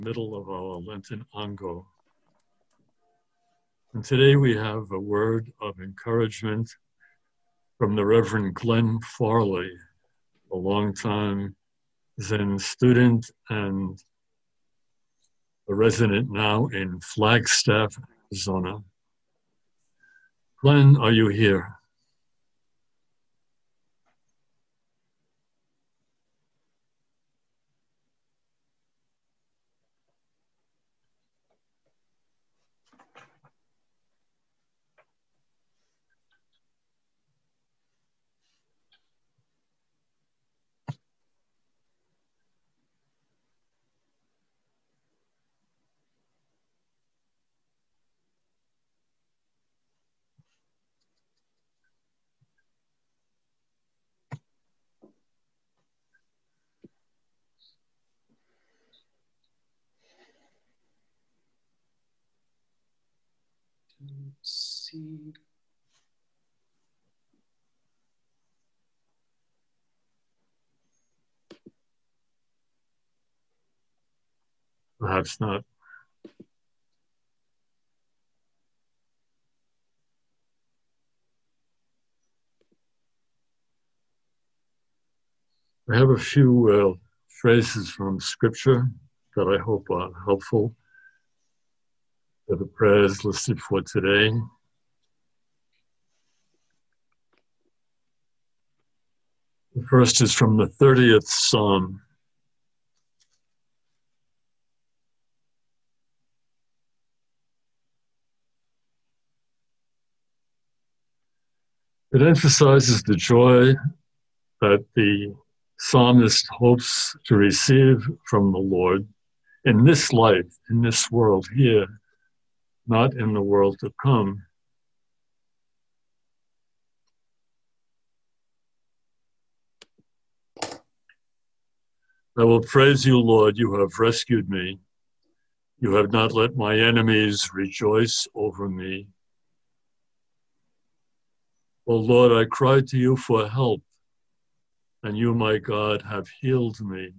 middle of our Lenten Ango. And today we have a word of encouragement from the Reverend Glenn Farley, a longtime Zen student and a resident now in Flagstaff, Arizona. Glenn, are you here? Let's see. Perhaps not. I have a few phrases from Scripture that I hope are helpful for the prayers listed for today. The first is from the 30th Psalm. It emphasizes the joy that the psalmist hopes to receive from the Lord in this life, in this world here, not in the world to come. I will praise you, Lord, you have rescued me. You have not let my enemies rejoice over me. O Lord, I cried to you for help, and you, my God, have healed me.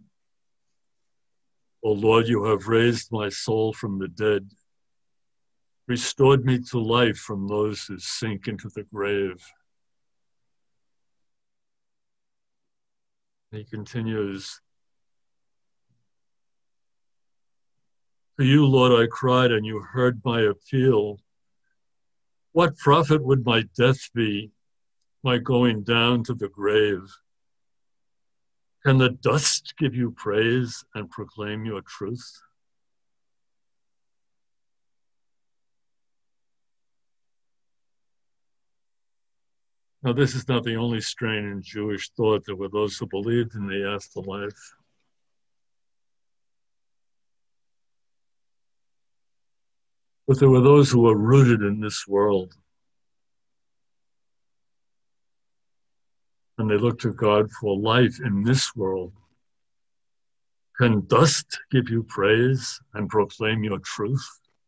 O Lord, you have raised my soul from the dead, restored me to life from those who sink into the grave. He continues, to you, Lord, I cried, and you heard my appeal. What profit would my death be, my going down to the grave? Can the dust give you praise and proclaim your truth? Now, this is not the only strain in Jewish thought. There were those who believed in the afterlife. But there were those who were rooted in this world. And they looked to God for life in this world. Can dust give you praise and proclaim your truth?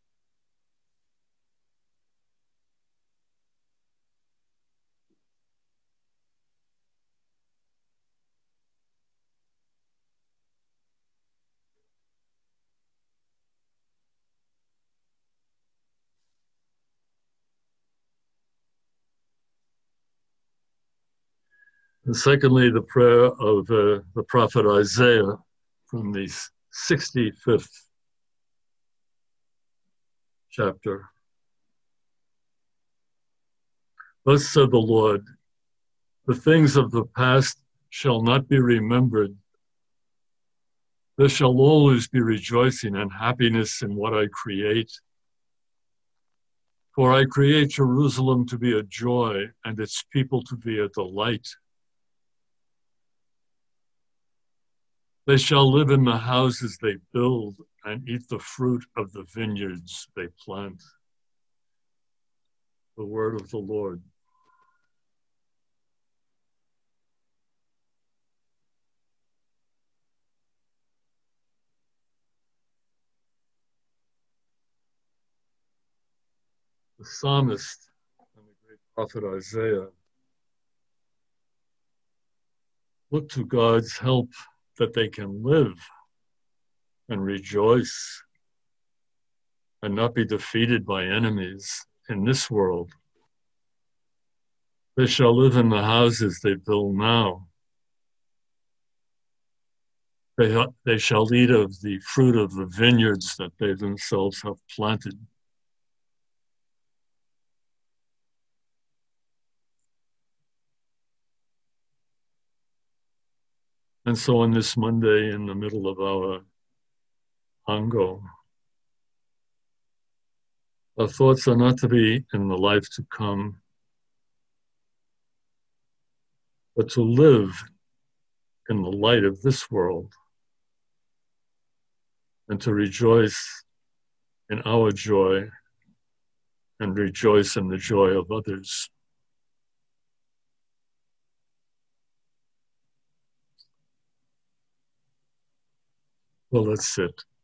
And secondly, the prayer of the prophet Isaiah from the 65th chapter. Thus said the Lord, the things of the past shall not be remembered. There shall always be rejoicing and happiness in what I create. For I create Jerusalem to be a joy and its people to be a delight. They shall live in the houses they build and eat the fruit of the vineyards they plant. The word of the Lord. The psalmist and the great prophet Isaiah look to God's help that they can live and rejoice and not be defeated by enemies in this world. They shall live in the houses they build now. They shall eat of the fruit of the vineyards that they themselves have planted. And so on this Monday, in the middle of our Ango, our thoughts are not to be in the life to come, but to live in the light of this world and to rejoice in our joy and rejoice in the joy of others. Well, let's sit.